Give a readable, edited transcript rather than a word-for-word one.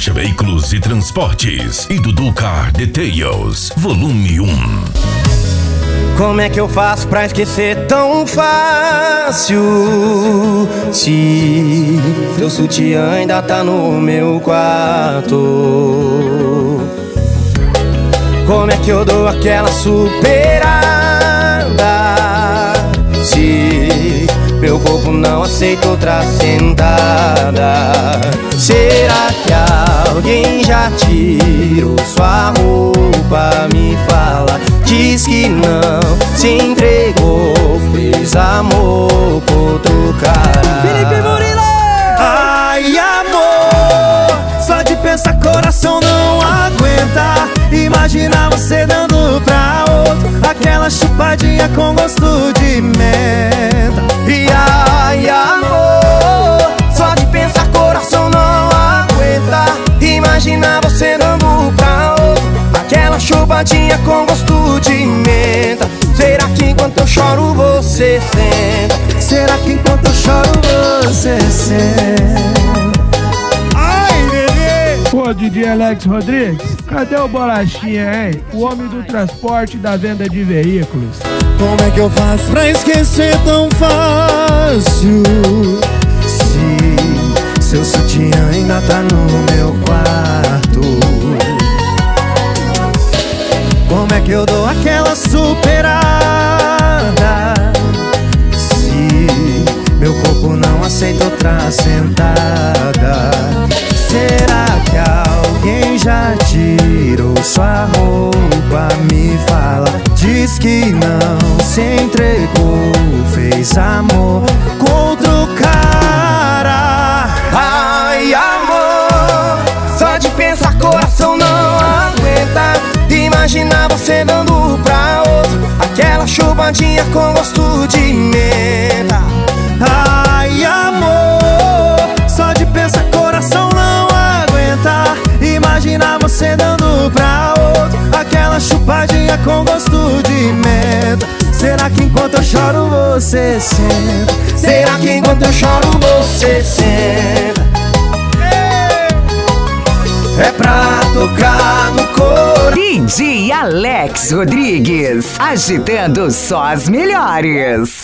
Rocha Veículos e Transportes e Dudu Car Details, volume 1. Como é que eu faço pra esquecer tão fácil? Se teu sutiã ainda tá no meu quarto. Como é que eu dou aquela superada? Se meu corpo não aceita outra sentada. Será que alguém já tirou sua roupa? Me fala, diz que não se entregou, fez amor com outro cara. Felipe Murilo! Ai, amor, só de pensar coração não aguenta. Imagina você dando pra outro aquela chupadinha com gosto de menta. E ai, amor, só de pensar coração não aguenta. Imagina você dando pra outro aquela chupadinha com gosto de menta. Será que enquanto eu choro você senta? Será que enquanto eu choro você senta? Ai, bebê! Pô, DJ Alex Rodrigues, cadê o Bolachinha, hein? O homem do transporte e da venda de veículos. Como é que eu faço pra esquecer tão fácil? Se seu sutiã ainda tá no meu quarto. Como é que eu dou aquela superada? Se meu corpo não aceita outra sentada. Será que alguém já tirou sua roupa? Me fala, diz que não se entregou, fez amor com outro cara. Ai, amor, só de pensar coração não aguenta. Imagina você dando pra outro aquela chupadinha com gosto de menta. Ai, amor, só de pensar coração não aguenta. Imagina você dando pra outro aquela chupadinha com gosto de menta. Será que enquanto eu choro você senta? Será que enquanto eu choro você senta? É pra tocar no coração. DJ Alex Rodrigues, agitando só as melhores.